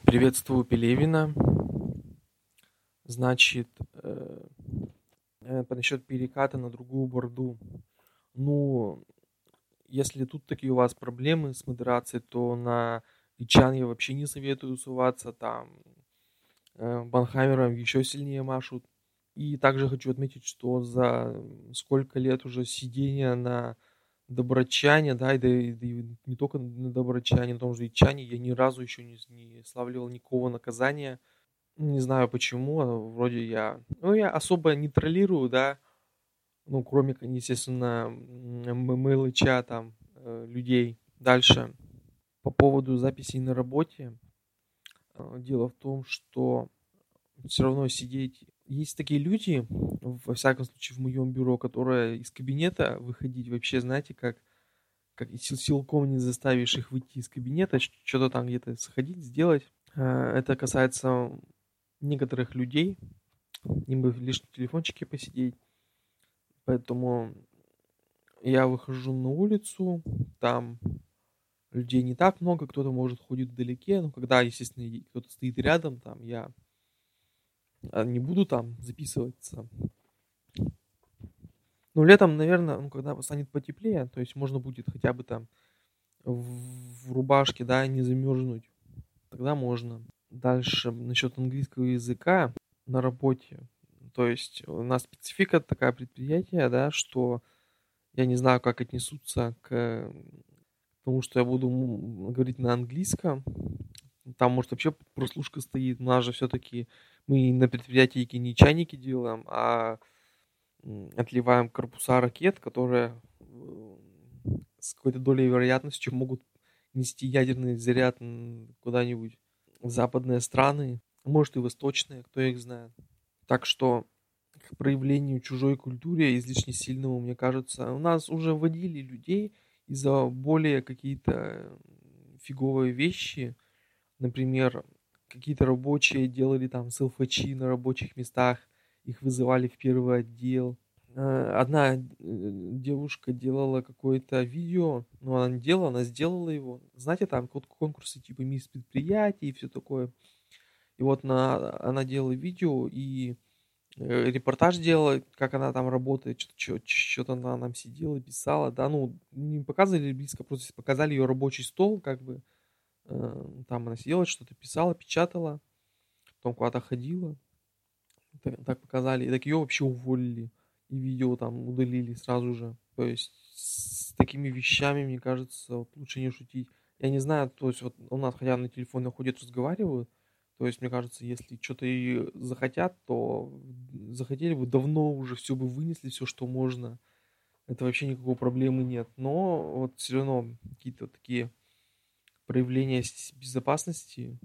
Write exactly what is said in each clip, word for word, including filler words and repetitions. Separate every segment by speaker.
Speaker 1: Приветствую Пелевина. Значит, э, э, насчет переката на другую борду. Ну, если тут такие у вас проблемы с модерацией, то на Ичан я вообще не советую суваться. Там э, банхаммером еще сильнее машут. И также хочу отметить, что за сколько лет уже сидения на Доброчане, да, и, да, и, да и не только на Доброчане, на том же Ичане, я ни разу еще не, не славливал никакого наказания. Не знаю почему, а вроде я... Ну, я особо не троллирую, да, ну, кроме, естественно, м- мелоча там, э, людей. Дальше, по поводу записей на работе. Э, Дело в том, что все равно сидеть... Есть такие люди, во всяком случае, в моем бюро, которые из кабинета выходить вообще, знаете, как, как и сил- силком не заставишь их выйти из кабинета, ш- что-то там где-то сходить, сделать. Э, Это касается некоторых людей, им бы лишь на телефончике посидеть. Поэтому я выхожу на улицу, там людей не так много, кто-то, может, ходит вдалеке, но когда, естественно, и кто-то стоит рядом, там я а, не буду там записываться. Ну, летом, наверное, ну, когда станет потеплее, то есть можно будет хотя бы там в, в рубашке, да, не замерзнуть, тогда можно. Дальше, насчет английского языка на работе. То есть у нас специфика такая предприятия, да, что я не знаю, как отнесутся к тому, что я буду м, говорить на английском. Там, может, вообще прослушка стоит. У нас же все-таки мы на предприятии не чайники делаем, а м, отливаем корпуса ракет, которые э, с какой-то долей вероятности могут нести ядерный заряд м, куда-нибудь в западные страны, может и восточные, кто их знает. Так что к проявлению чужой культуре излишне сильному, мне кажется, у нас уже вводили людей из-за более какие-то фиговые вещи. Например, какие-то рабочие делали там селфачи на рабочих местах, их вызывали в первый отдел. Э, Одна э, девушка делала какое-то видео, ну она не делала, она сделала его. Знаете, там вот конкурсы типа мисс предприятий и все такое. И вот на, она делала видео и э, репортаж делала, как она там работает, что-то, что-то она нам сидела, писала, да, ну, не показывали близко, просто показали ее рабочий стол, как бы, э, там она сидела, что-то писала, печатала, потом куда-то ходила, так, так показали, и так ее вообще уволили, и видео там удалили сразу же, то есть с такими вещами, мне кажется, вот лучше не шутить. Я не знаю, то есть вот у нас хотя на телефоне ходят, разговаривают, то есть, мне кажется, если что-то и захотят, то захотели бы давно уже все бы вынесли, все, что можно. Это вообще никакой проблемы нет. Но вот все равно какие-то такие проявления с- безопасности,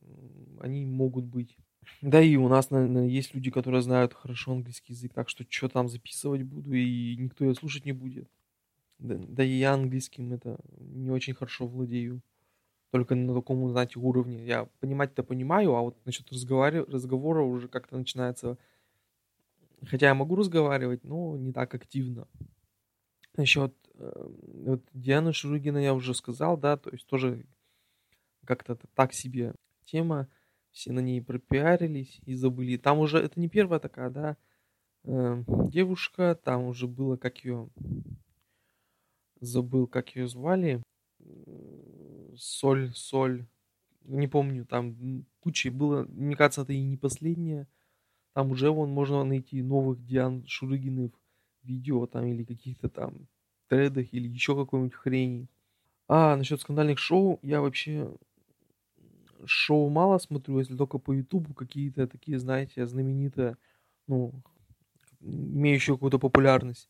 Speaker 1: м, они могут быть. Да и у нас, наверное, есть люди, которые знают хорошо английский язык, так что что там записывать буду, и никто ее слушать не будет. Да, да и я английским это не очень хорошо владею. Только на таком, знаете, уровне. Я понимать-то понимаю, а вот насчет разговари- разговора уже как-то начинается... Хотя я могу разговаривать, но не так активно. Насчет э, вот Дианы Шурыгина я уже сказал, да, то есть тоже как-то так себе тема. Все на ней пропиарились и забыли. Там уже, это не первая такая, да, э, девушка, там уже было, как ее, забыл, как ее звали, Соль, Соль, не помню, там куча было, мне кажется, это и не последняя. Там уже вон можно найти новых Диан Шурыгиных видео там или каких-то там тредах или еще какой-нибудь хрени. А насчет скандальных шоу, я вообще шоу мало смотрю, если только по Ютубу какие-то такие, знаете, знаменитые, ну, имеющие какую-то популярность.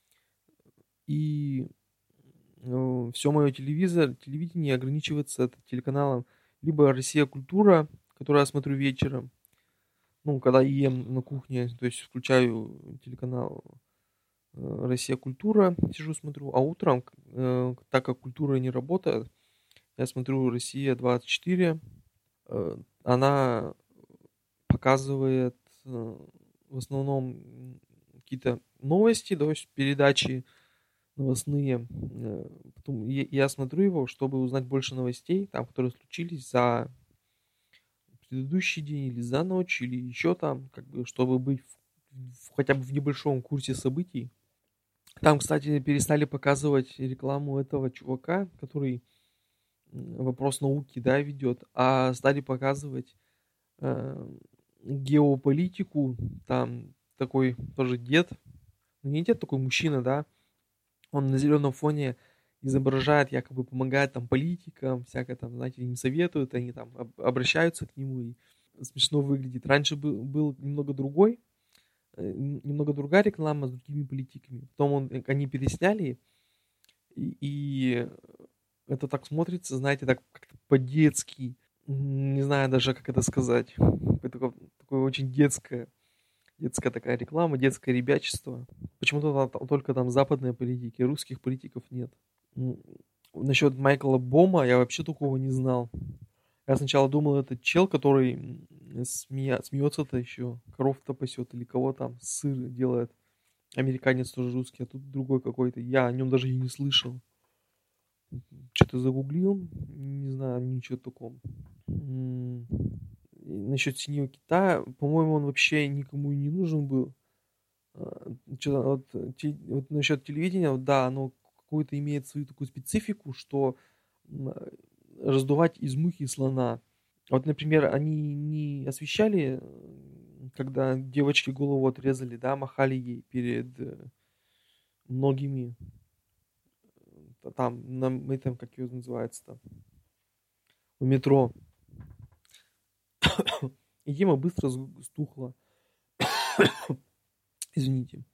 Speaker 1: И все мое телевизор, телевидение ограничивается это телеканалом либо «Россия. Культура», который я смотрю вечером, ну, когда ем на кухне, то есть включаю телеканал э, «Россия. Культура», сижу, смотрю, а утром, э, так как культура не работает, я смотрю «Россия двадцать четыре». Э, Она показывает э, в основном какие-то новости, то есть передачи новостные. Э, Потом я я смотрю его, чтобы узнать больше новостей, там, которые случились за предыдущий день или за ночь, или еще там, как бы, чтобы быть в, в- хотя бы в небольшом курсе событий. Там, кстати, перестали показывать рекламу этого чувака, который м, вопрос науки, да, ведет, а стали показывать э, геополитику. Там такой тоже дед, ну не дед, такой мужчина, да, он на зеленом фоне изображает, якобы помогает там политикам, всякое там, знаете, им советуют, они там об- обращаются к нему, и смешно выглядит. Раньше был, был немного другой, э, н- немного другая реклама с другими политиками. Потом он, э, они пересняли, и, и это так смотрится, знаете, так как-то по-детски. М, Не знаю даже, как это сказать. Это такое, такое очень детское, детская такая реклама, детское ребячество. Почему-то там только там западные политики, русских политиков нет. М, Насчет Майкла Бома я вообще такого не знал. Я сначала думал, это чел, который м, смея... смеется-то еще, коров-то пасет или кого там, сыр делает. Американец тоже русский, а тут другой какой-то. Я о нем даже и не слышал. Что-то загуглил, не знаю ничего такого. М, и Насчет синего кита, по-моему, он вообще никому и не нужен был. А, чё-то вот, э, те- вот насчет телевидения, вот да, оно какую-то имеет свою такую специфику, что м, э, раздувать из мухи слона. Вот, например, они не освещали, э, когда девочке голову отрезали, да, махали ей перед э, многими, э, там, на этом, как ее называется-то, у метро. И Дима быстро сг- стухла. Извините.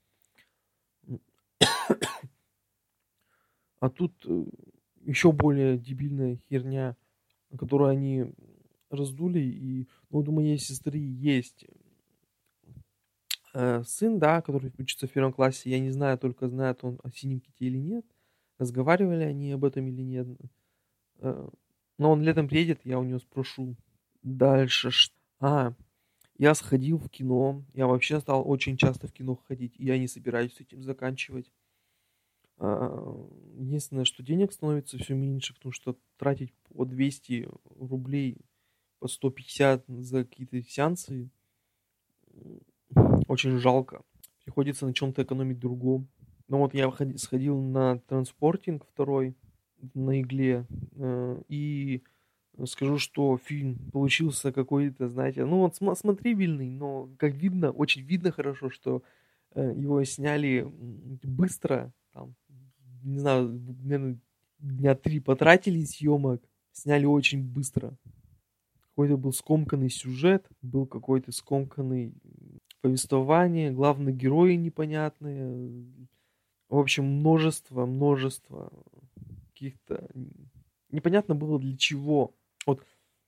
Speaker 1: А тут э, еще более дебильная херня, которую они раздули. И ну, вот у моей сестры есть э, сын, да, который учится в первом классе. Я не знаю, только знает он о синем ките или нет. Разговаривали они об этом или нет. Э, но он летом приедет, я у него спрошу. Дальше. ш- А, я сходил в кино. Я вообще стал очень часто в кино ходить. И я не собираюсь с этим заканчивать. А, Единственное, что денег становится все меньше, потому что тратить по двести рублей, по сто пятьдесят за какие-то сеансы м, очень жалко. Приходится на чем-то экономить другом. Но вот я ходи- сходил на транспортинг второй на игле, э, и скажу, что фильм получился какой-то, знаете, ну вот см- смотрибельный, но как видно, очень видно хорошо, что э, его сняли м, быстро, там, не знаю, наверное, дня три потратили съемок, сняли очень быстро. Какой-то был скомканный сюжет, был какой-то скомканный повествование, главные герои непонятные. В общем, множество, множество каких-то... Непонятно было для чего. Вот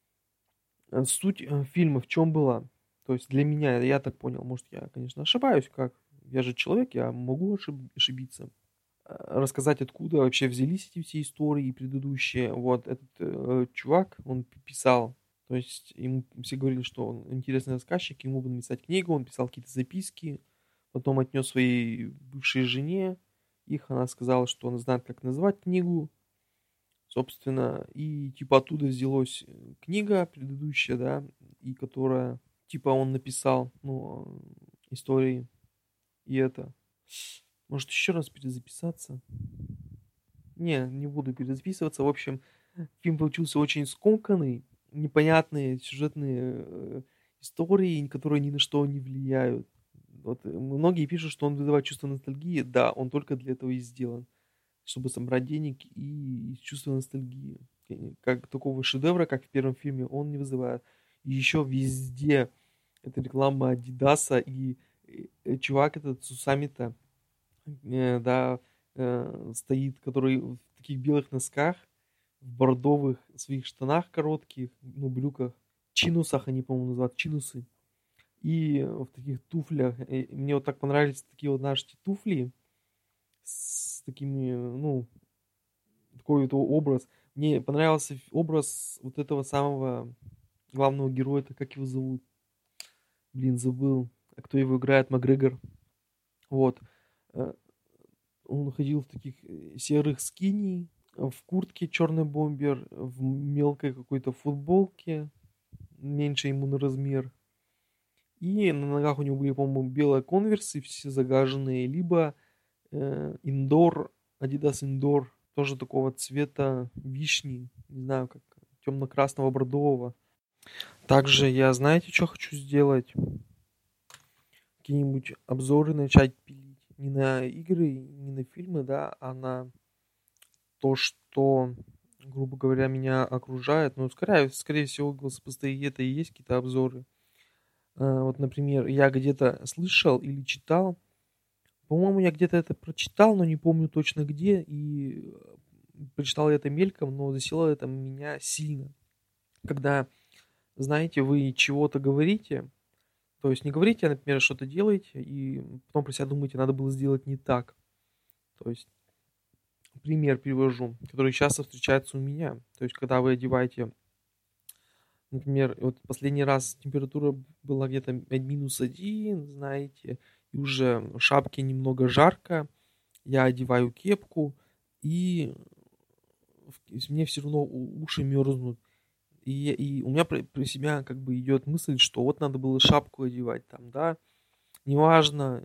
Speaker 1: э, суть э, фильма в чем была? То есть для меня, я так понял, может, я, конечно, ошибаюсь, как я же человек, я могу ошиб- ошибиться. Э, Рассказать, откуда вообще взялись эти все истории предыдущие. Вот этот э, чувак, он п- писал, то есть ему все говорили, что он интересный рассказчик, ему бы написать книгу, он писал какие-то записки, потом отнес своей бывшей жене их, она сказала, что она знает, как назвать книгу, собственно, и типа оттуда взялась э, книга предыдущая, да, и которая, типа он написал, ну, э, истории, и это. Может еще раз перезаписаться? Не, не буду перезаписываться. В общем, фильм получился очень скомканный, непонятные сюжетные э, истории, которые ни на что не влияют. Вот э, многие пишут, что он вызывает чувство ностальгии. Да, он только для этого и сделан, чтобы собрать денег и чувство ностальгии. Э, Как такого шедевра, как в первом фильме, он не вызывает. И еще везде это реклама Адидаса и э, э, чувак этот с усами-то, э, да, э, стоит, который в таких белых носках, в бордовых своих штанах коротких, ну, брюках, чинусах они, по-моему, называют, чинусы, и в таких туфлях. И мне вот так понравились такие вот наши туфли с такими, ну, такой вот образ. Мне понравился образ вот этого самого главного героя, это как его зовут? Блин, забыл. А кто его играет? Макгрегор. Вот. Э, Он ходил в таких э, серых скини, в куртке черный бомбер, в мелкой какой-то футболке. меньше ему на размер. И на ногах у него были, по-моему, белые конверсы, все загаженные, либо э, индор, Adidas Indoor, тоже такого цвета вишни, не знаю, как темно-красного бордового. Также я, знаете, что хочу сделать? Какие-нибудь обзоры начать пилить. Не на игры, не на фильмы, да, а на то, что, грубо говоря, меня окружает. Ну, скорее, скорее всего, господи, это и есть какие-то обзоры. А, вот, например, я где-то слышал или читал, по-моему, я где-то это прочитал, но не помню точно где, и прочитал я это мельком, но засело это меня сильно. Когда, знаете, вы чего-то говорите, то есть не говорите, а, например, что-то делаете, и потом про себя думаете, надо было сделать не так. То есть пример привожу, который часто встречается у меня. То есть когда вы одеваете, например, вот последний раз температура была где-то минус один, знаете, и уже в шапке немного жарко, я одеваю кепку, и мне все равно уши мерзнут. И, и у меня при, при себя как бы идет мысль, что вот надо было шапку одевать там, да, неважно,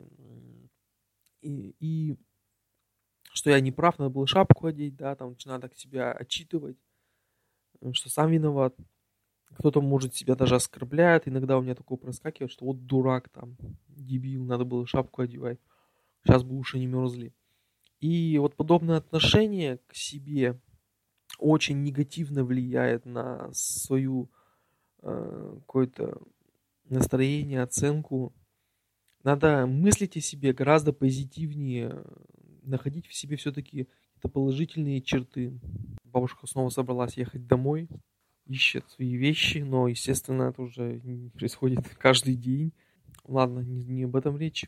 Speaker 1: и, и что я не прав, надо было шапку одеть, да, там надо себя отчитывать, что сам виноват. Кто-то, может, себя даже оскорбляет, иногда у меня такое проскакивает, что вот дурак там, дебил, надо было шапку одевать, сейчас бы уши не мерзли. И вот подобное отношение к себе очень негативно влияет на свою э, какое-то настроение, оценку. Надо мыслить о себе гораздо позитивнее, находить в себе все-таки какие-то положительные черты. Бабушка снова собралась ехать домой, ищет свои вещи, но, естественно, это уже не происходит каждый день. Ладно, не, не об этом речь.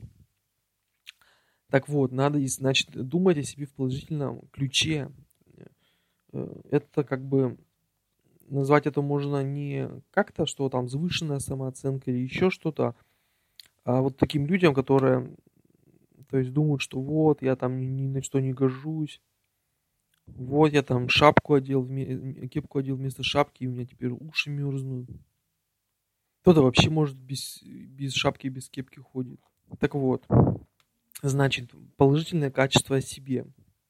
Speaker 1: Так вот, надо, значит, думать о себе в положительном ключе. Это как бы назвать это можно не как-то, что там завышенная самооценка или еще что-то, а вот таким людям, которые, то есть, думают, что вот, я там ни, ни на что не гожусь, вот, я там шапку одел, кепку одел вместо шапки, и у меня теперь уши мерзнут. Кто-то вообще, может, без, без шапки, без кепки ходит. Так вот, значит, положительное качество о себе.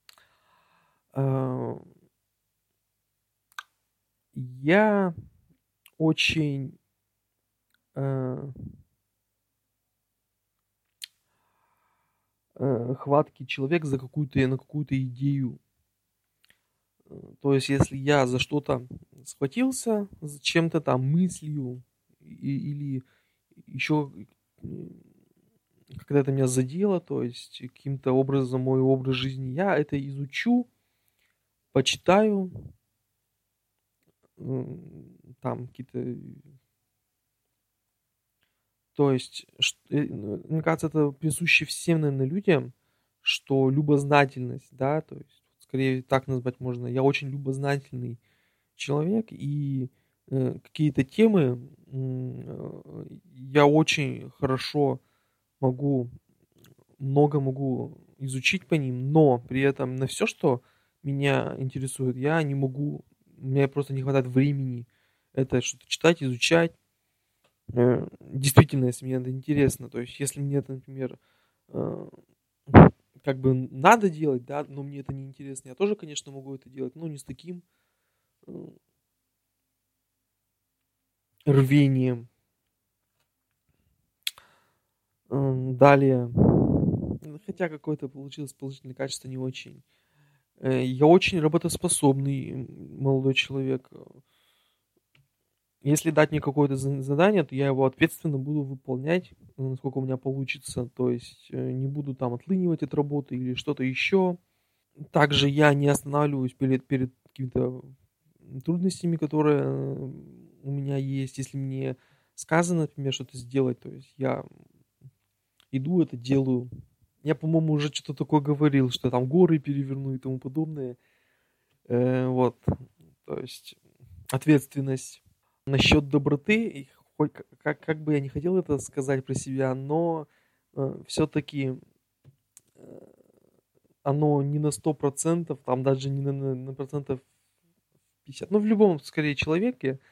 Speaker 1: Я очень э, э, хваткий человек за какую-то на какую-то идею. То есть, если я за что-то схватился, за чем-то там мыслью и, или еще когда это меня задело, то есть каким-то образом мой образ жизни, я это изучу, почитаю, там какие-то... То есть, мне кажется, это присуще всем, наверное, людям, что любознательность, да, то есть, скорее так назвать можно. Я очень любознательный человек, и э, какие-то темы э, я очень хорошо могу, много могу изучить по ним, но при этом на все, что меня интересует, я не могу, у меня просто не хватает времени это что-то читать, изучать. Действительно, если мне это интересно, то есть если мне это, например, как бы надо делать, да, но мне это не интересно, я тоже, конечно, могу это делать, но не с таким рвением. Далее, хотя какое-то получилось положительное качество, не очень. Я очень работоспособный молодой человек. Если дать мне какое-то задание, то я его ответственно буду выполнять, насколько у меня получится. То есть не буду там отлынивать от работы или что-то еще. Также я не останавливаюсь перед, перед какими-то трудностями, которые у меня есть. Если мне сказано, например, что-то сделать, то есть я иду, это делаю. Я, по-моему, уже что-то такое говорил, что там горы переверну и тому подобное. Э, вот. То есть ответственность. Насчет доброты, хоть как, как бы я не хотел это сказать про себя, но э, все-таки э, оно не на сто процентов, там даже не на, на, на процентов пятьдесят. Ну, в любом, скорее, человеке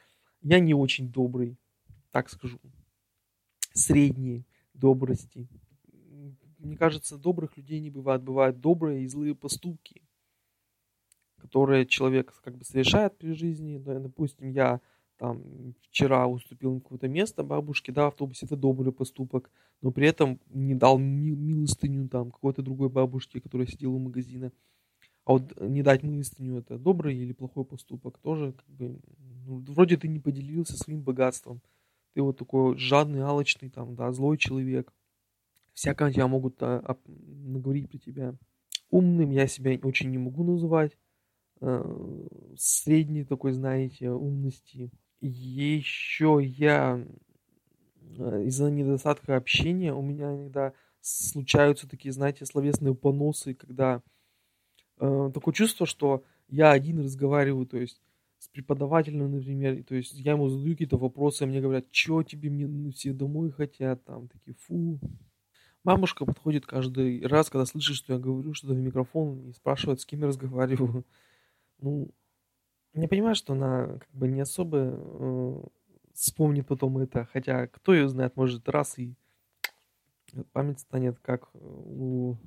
Speaker 1: Я не очень добрый, так скажу. Средней добрости. Мне кажется, добрых людей не бывает. Бывают добрые и злые поступки, которые человек как бы совершает при жизни. Да, допустим, я там вчера уступил на какое-то место бабушке, да, в автобусе, это добрый поступок, но при этом не дал ми- милостыню там какой-то другой бабушке, которая сидела у магазина. А вот не дать милостыню — это добрый или плохой поступок? Тоже как бы, ну, вроде ты не поделился своим богатством. Ты вот такой жадный, алчный, там, да, злой человек. Всякое тебя могут а, об- наговорить про тебя. Умным я себя очень не могу называть. Э, Средней такой, знаете, умности. Еще я э, из-за недостатка общения у меня иногда случаются такие, знаете, словесные поносы, когда э, такое чувство, что я один разговариваю, то есть с преподавателем, например, и то есть я ему задаю какие-то вопросы, а мне говорят, что тебе, мне ну, все домой хотят, там, такие, фу. Бабушка подходит каждый раз, когда слышит, что я говорю что-то в микрофон, и спрашивает, с кем я разговариваю. Ну, я понимаю, что она как бы не особо э, вспомнит потом это, хотя кто ее знает, может раз и память станет как у,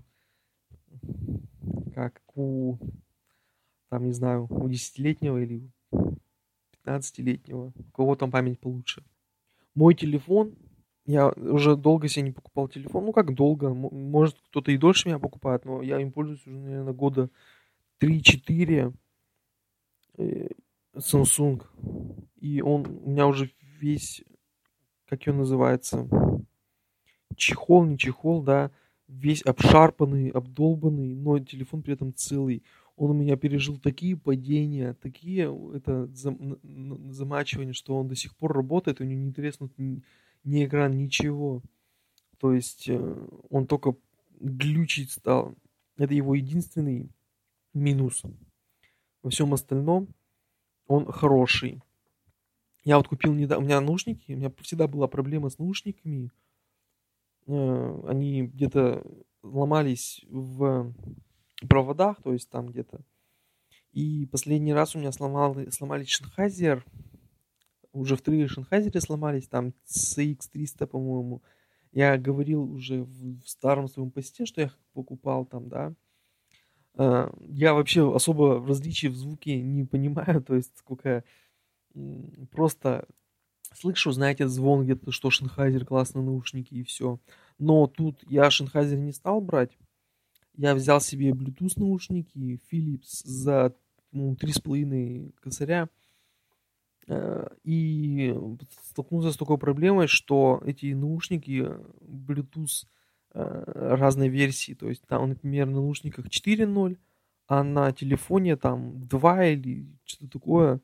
Speaker 1: как у, там, не знаю, у десятилетнего или пятнадцатилетнего, у кого там память получше. Мой телефон, я уже долго себе не покупал телефон, ну как долго, м- может кто-то и дольше меня покупает, но я им пользуюсь уже, наверное, года три-четыре. э, Samsung, и он у меня уже весь, как он называется, чехол, не чехол, да, весь обшарпанный, обдолбанный, но телефон при этом целый. Он у меня пережил такие падения, такие это зам- н- н- замачивания, что он до сих пор работает, у него не треснут ни, ни экран, ничего. То есть э, он только глючить стал. Это его единственный минус. Во всем остальном он хороший. Я вот купил недавно, у меня наушники, у меня всегда была проблема с наушниками. Э, Они где-то ломались в проводах, то есть там где-то. И последний раз у меня сломал, сломались Sennheiser, уже вторые Sennheiser сломались, там си икс триста, по-моему. Я говорил уже в, в старом своем посте, что я их покупал там, да. Э, Я вообще особо различий в звуке не понимаю, то есть сколько м, просто слышу, знаете, звон где-то, что Sennheiser классные наушники и все. Но тут я Sennheiser не стал брать. Я взял себе Bluetooth наушники Philips за ну, три с половиной косаря. Э, И столкнулся с такой проблемой, что эти наушники э, Bluetooth э, разной версии. То есть там, например, на наушниках четыре ноль, а на телефоне там два или что-то такое.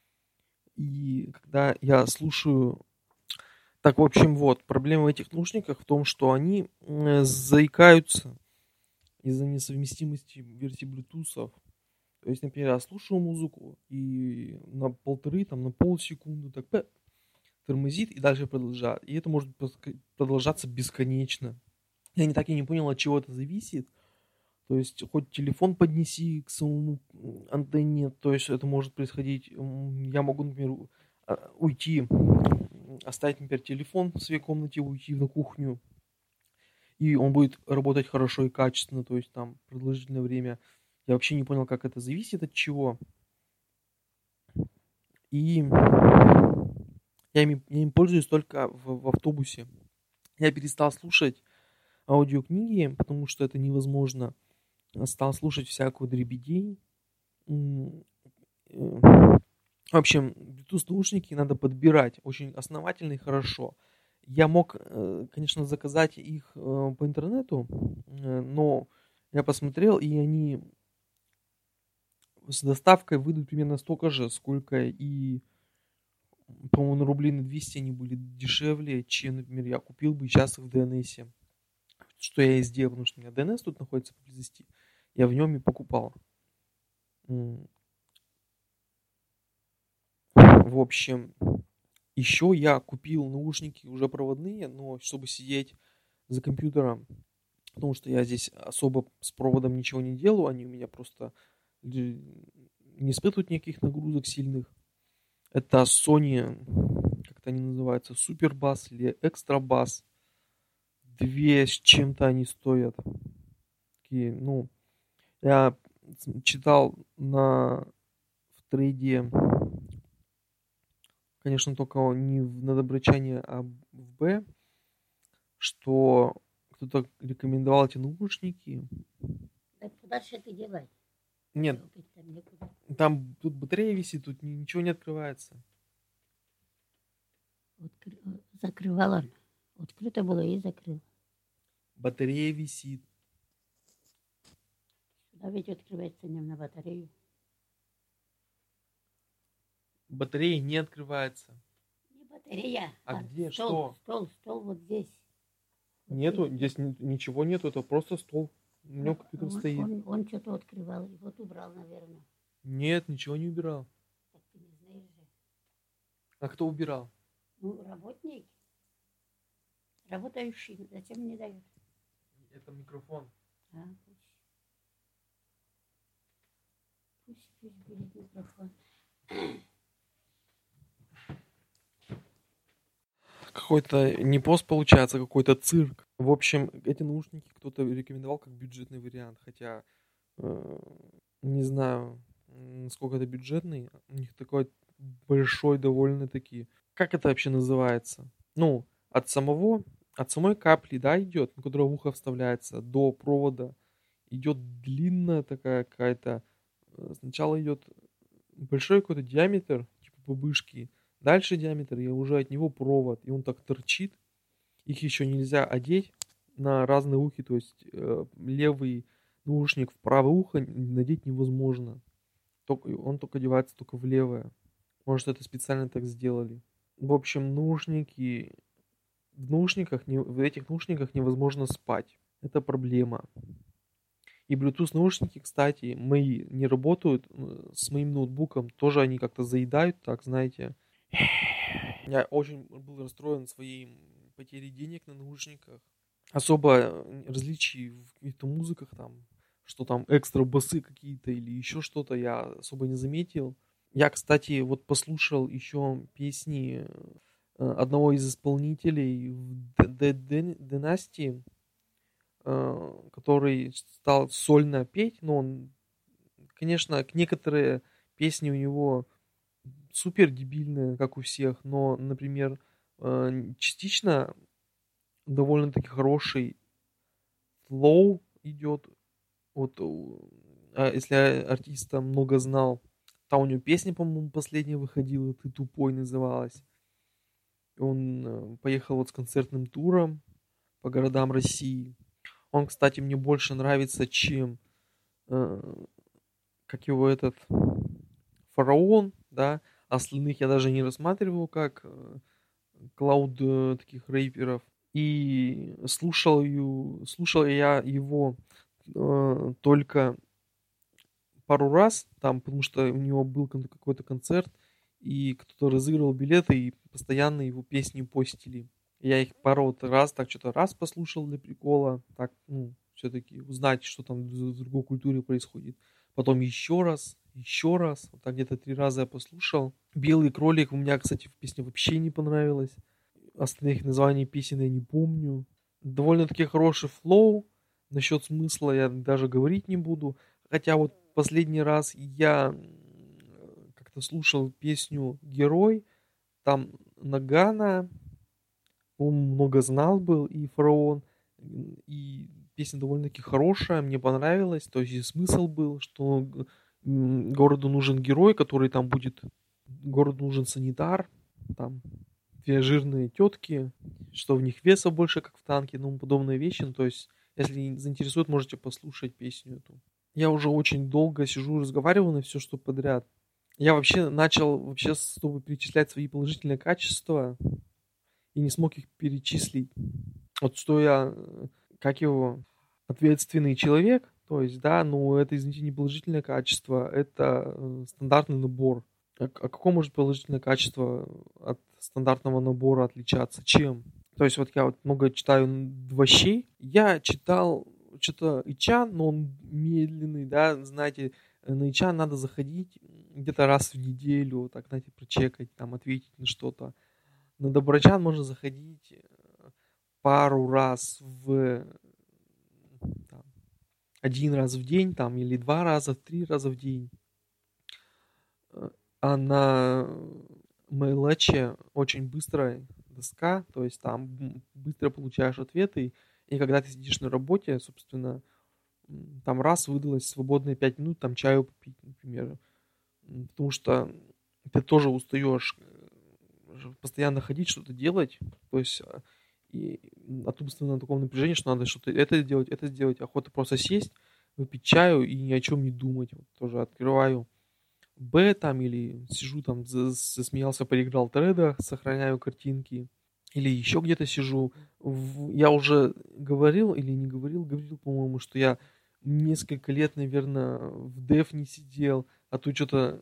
Speaker 1: И когда я слушаю... Так, в общем, вот, проблема в этих наушниках в том, что они э, заикаются из-за несовместимости версий Bluetooth. То есть, например, я слушаю музыку и на полторы, там, на полсекунды так пэ, тормозит и дальше продолжает. И это может продолжаться бесконечно. Я не так и не понял, от чего это зависит. То есть, хоть телефон поднеси к самому антенне, то есть это может происходить. Я могу, например, а, уйти, оставить, например, телефон в своей комнате, уйти на кухню, и он будет работать хорошо и качественно, то есть там продолжительное время. Я вообще не понял, как это зависит от чего. И я им, я им пользуюсь только в, в автобусе. Я перестал слушать аудиокниги, потому что это невозможно. Стал слушать всякую дребедень. М, э, В общем, Bluetooth наушники надо подбирать очень основательно и хорошо. Я мог, э, конечно, заказать их э, по интернету, э, но я посмотрел, и они с доставкой выйдут примерно столько же, сколько и, по-моему, на рублей на двести они были дешевле, чем, например, я купил бы сейчас их в ДНСе. Что я и сделал, потому что у меня ДНС тут находится поблизости. Я в нем и покупал. М, В общем, еще я купил наушники уже проводные, но чтобы сидеть за компьютером, потому что я здесь особо с проводом ничего не делаю, они у меня просто не испытывают никаких нагрузок сильных. Это Sony, как-то они называются, Супербас или Экстрабас. Две с чем-то они стоят. Такие, ну, я читал на в трейде, конечно, только не в- на Добрычане, а в Б, что кто-то рекомендовал эти наушники.
Speaker 2: Так подальше ты девай.
Speaker 1: Нет,
Speaker 2: Топить там некуда.
Speaker 1: там тут батарея висит, тут ни- ничего не открывается.
Speaker 2: Откры- э, Закрывала. Открыто было и закрыл.
Speaker 1: Батарея висит.
Speaker 2: Сюда ведь открывается не на батарею.
Speaker 1: Батарея не открывается.
Speaker 2: Не батарея,
Speaker 1: А
Speaker 2: а
Speaker 1: где?
Speaker 2: стол,
Speaker 1: Что?
Speaker 2: стол, стол вот здесь. Вот
Speaker 1: Нету,
Speaker 2: здесь.
Speaker 1: здесь ни- ничего нету, это просто стол. У него
Speaker 2: Он,
Speaker 1: компьютер
Speaker 2: он,
Speaker 1: стоит.
Speaker 2: он, он что-то открывал и вот убрал, наверное.
Speaker 1: Нет, ничего не убирал.
Speaker 2: Так ты не знаешь же.
Speaker 1: А кто убирал?
Speaker 2: Ну, работник. Работающий. Зачем не дают?
Speaker 1: Это микрофон.
Speaker 2: А, пусть. Пусть, пусть будет микрофон.
Speaker 1: Какой-то не пост получается, какой-то цирк. В общем, эти наушники кто-то рекомендовал как бюджетный вариант, хотя э, не знаю, насколько это бюджетный. У них такой большой довольно-таки. Как это вообще называется? Ну, от самого, от самой капли, да, идет, которая в ухо вставляется, до провода идет длинная такая какая-то. э, Сначала идет большой какой-то диаметр, типа бабышки. Дальше диаметр, и уже от него провод, и он так торчит. Их еще нельзя одеть на разные ухи, то есть э, левый наушник в правое ухо надеть невозможно. Только, он только одевается только в левое. Может, это специально так сделали. В общем, наушники... В наушниках, не, в этих наушниках невозможно спать. Это проблема. И Bluetooth наушники, кстати, мои не работают э, с моим ноутбуком. Тоже они как-то заедают, так, знаете. Я очень был расстроен своей потерей денег на наушниках. Особо э, различий в каких-то музыках там, что там экстра басы какие-то или еще что-то я особо не заметил. Я, кстати, вот послушал еще песни э, одного из исполнителей в Д- Д- Dynasty, э, который стал сольно петь, но он, конечно, некоторые песни у него супер дебильные, как у всех, но, например, э, частично довольно-таки хороший флоу идет. Вот, у- а если артиста много знал, там у него песня, по-моему, последняя выходила, «Ты тупой» называлась. И он э, поехал вот с концертным туром по городам России. Он, кстати, мне больше нравится, чем э, как его этот Фараон, да. Остальных я даже не рассматриваю как э, клауд э, таких рэперов. И слушал, ю- слушал я его э, только пару раз, там, потому что у него был кон- какой-то концерт, и кто-то разыгрывал билеты, и постоянно его песни постили. Я их пару вот раз, так что-то раз послушал для прикола, так, ну, все-таки узнать, что там в в другой культуре происходит. Потом еще раз, еще раз, вот так где-то три раза я послушал. «Белый кролик» у меня, кстати, в песне вообще не понравилось. Остальных названий песен я не помню. Довольно-таки хороший флоу. Насчет смысла я даже говорить не буду. Хотя вот последний раз я м, как-то слушал песню «Герой». Там Нагана, он много знал был, и Фараон. м, И песня довольно-таки хорошая, мне понравилась. То есть и смысл был, что м, городу нужен герой, который там будет... Городу нужен санитар, там две жирные тетки, что в них веса больше, как в танке, ну, подобные вещи. Ну, то есть, если заинтересует, можете послушать песню эту. Я уже очень долго сижу, разговариваю на все, что подряд. Я вообще начал, вообще, чтобы перечислять свои положительные качества, и не смог их перечислить. Вот что я, э, как его, ответственный человек, то есть, да, ну, это, извините, не положительное качество, это э, стандартный набор. А, а какое может положительное качество от стандартного набора отличаться? Чем? То есть вот я вот много читаю двощей. Я читал что-то Ичан, но он медленный, да, знаете, на Ичан надо заходить где-то раз в неделю, так, знаете, прочекать, там, ответить на что-то. На Доброчан можно заходить э, пару раз в там, один раз в день, там, или два раза, три раза в день. Э, А на MailEtch очень быстрая доска, то есть там м, быстро получаешь ответы, и когда ты сидишь на работе, собственно, м, там раз выдалось свободные пять минут, там чаю попить, например. М, Потому что ты тоже устаешь э, ж- постоянно ходить, что-то делать, то есть а, и м, от умственного такого напряжения, что надо что-то это сделать, это сделать, охота просто сесть, выпить чаю и ни о чем не думать. Вот тоже открываю Б там или сижу там, за- засмеялся, поиграл в треда, сохраняю картинки. Или еще где-то сижу. В- Я уже говорил или не говорил, говорил, по-моему, что я несколько лет, наверное, в дев не сидел, а тут что-то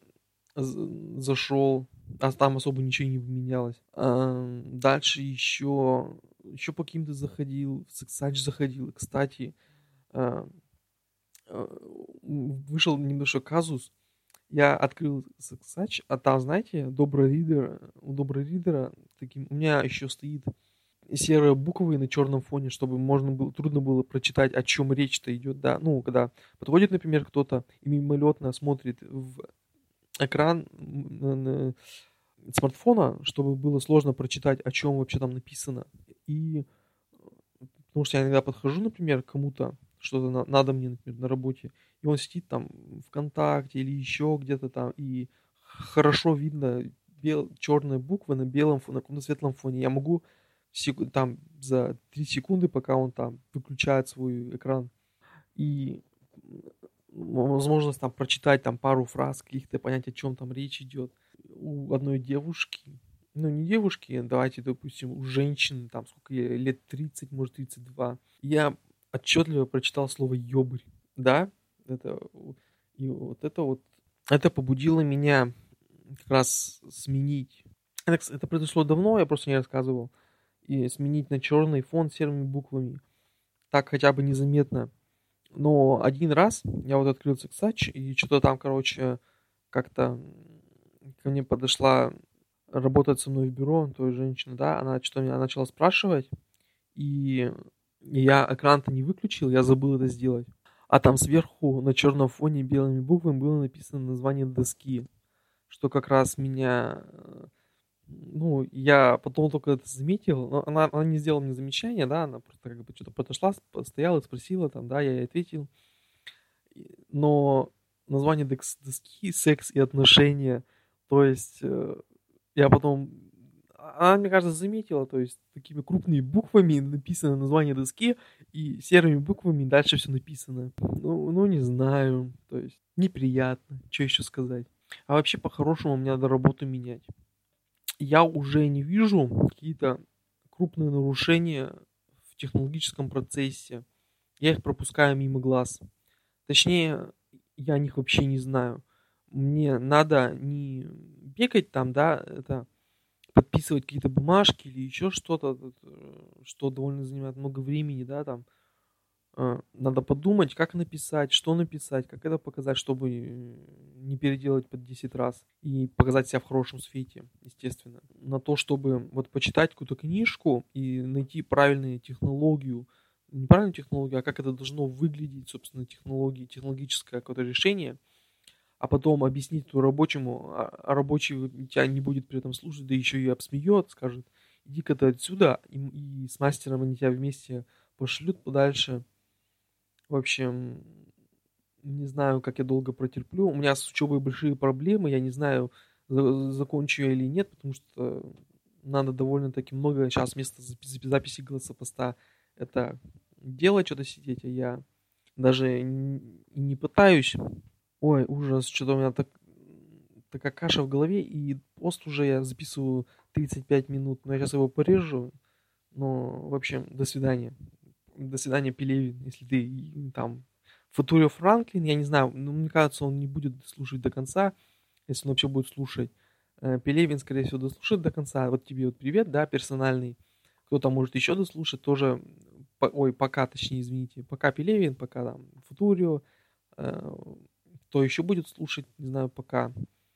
Speaker 1: зашел, а там особо ничего не поменялось. А, Дальше еще, еще по каким-то заходил, в Сексач заходил. И, кстати, а, а, вышел немножко казус. Я открыл Сексач, а там, знаете, добрый ридер, у доброго ридера таким, у меня еще стоит серые буквы на черном фоне, чтобы можно было, трудно было прочитать, о чем речь-то идет, да. Ну, когда подходит, например, кто-то и мимолетно смотрит в экран м, на- смартфона, чтобы было сложно прочитать, о чем вообще там написано. И потому что я иногда подхожу, например, к кому-то, что-то на- надо мне, например, на работе, и он сидит там ВКонтакте или еще где-то там, и хорошо видно бел, черные буквы на белом фоне, на каком-то светлом фоне. Я могу секу- там за три секунды, пока он там выключает свой экран, и возможность там прочитать там пару фраз каких-то, понять, о чем там речь идет. У одной девушки, ну не девушки, давайте, допустим, у женщины, там сколько ей, лет тридцать, может тридцать два, я отчетливо прочитал слово ёбарь, да, это, и вот это вот, это побудило меня как раз сменить. Это, кс- это произошло давно, я просто не рассказывал. И сменить на черный фон серыми буквами. Так хотя бы незаметно. Но один раз я вот открыл Сексач, и что-то там, короче, как-то ко мне подошла работать со мной в бюро, то есть женщина, да, она что-то меня начала спрашивать, и я экран-то не выключил, я забыл это сделать. А там сверху на черном фоне белыми буквами было написано название доски, что как раз меня, э, ну, я потом только это заметил, но она, она не сделала мне замечания, да, она просто как бы что-то подошла, стояла, спросила там, да, я ей ответил, но название декс- доски «Секс и отношения», то есть э, я потом, она, мне кажется, заметила, то есть такими крупными буквами написано название доски, и серыми буквами дальше все написано. Ну, ну не знаю, то есть неприятно, что еще сказать. А вообще, по-хорошему, мне надо работу менять. Я уже не вижу какие-то крупные нарушения в технологическом процессе. Я их пропускаю мимо глаз. Точнее, я о них вообще не знаю. Мне надо не бегать там, да, это подписывать какие-то бумажки или еще что-то, э, что довольно занимает много времени, да, там. Э, Надо подумать, как написать, что написать, как это показать, чтобы э, не переделать под десять раз и показать себя в хорошем свете, естественно. На то, чтобы вот почитать какую-то книжку и найти правильную технологию, не правильную технологию, а как это должно выглядеть, собственно, технологии, технологическое какое-то решение, а потом объяснить эту рабочему, а а рабочий тебя не будет при этом слушать, да еще и обсмеет, скажет, иди-ка ты отсюда, и, и с мастером они тебя вместе пошлют подальше. В общем, не знаю, как я долго протерплю. У меня с учебой большие проблемы, я не знаю, за- закончу я или нет, потому что надо довольно-таки много сейчас вместо запи- записи голосопоста это делать, что-то сидеть, а я даже и не пытаюсь. Ой, ужас, что-то у меня так, такая каша в голове, и пост уже я записываю тридцать пять минут, но я сейчас его порежу. Но, в общем, до свидания. До свидания, Пелевин, если ты и, там Футурио Франклин, я не знаю, но мне кажется, он не будет слушать до конца, если он вообще будет слушать. Э, Пелевин, скорее всего, дослушает до конца. Вот тебе вот привет, да, персональный. Кто-то может еще дослушать, тоже, по- ой, пока, точнее, извините, пока Пелевин, пока там Футурио, э, кто еще будет слушать, не знаю, пока.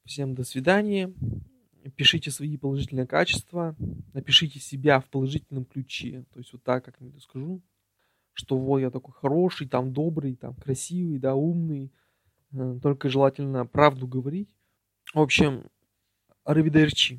Speaker 1: Всем до свидания. Пишите свои положительные качества. Напишите себя в положительном ключе. То есть вот так, как я скажу, что вот я такой хороший, там добрый, там красивый, да, умный. Только желательно правду говорить. В общем, аривидерчи.